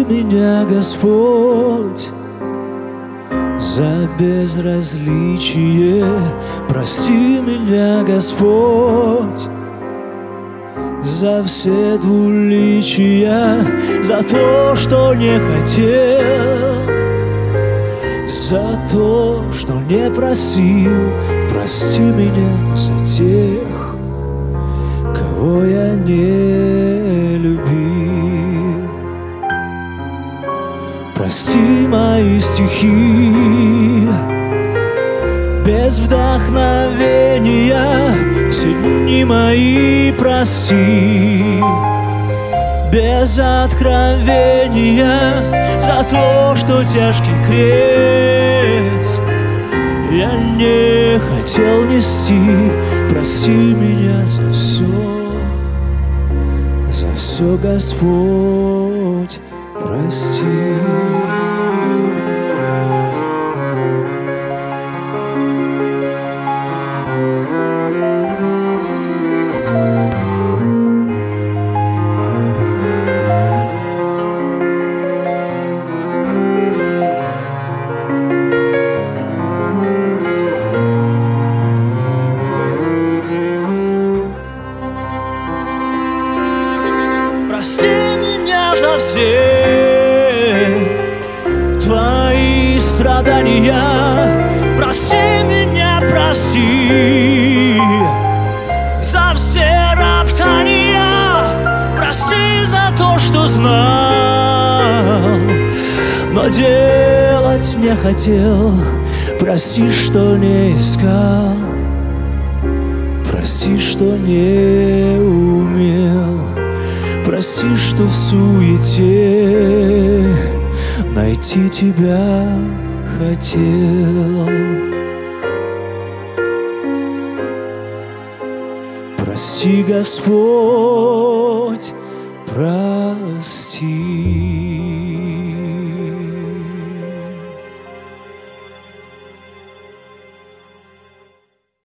меня, Господь, за безразличие. Прости меня, Господь, за все двуличия, за то, что не хотел, за то, что не просил. Прости меня за тех, кого я не любил. Прости мои стихи без вдохновения, все дни мои прости, без откровения, за то, что тяжкий крест я не хотел нести. Прости меня за все, Господь, прости. Прости меня за все твои страдания. Прости меня, прости за все роптания. Прости за то, что знал, но делать не хотел. Прости, что не искал. Прости, что не умел. Прости, что в суете найти тебя хотел. Прости, Господь, прости.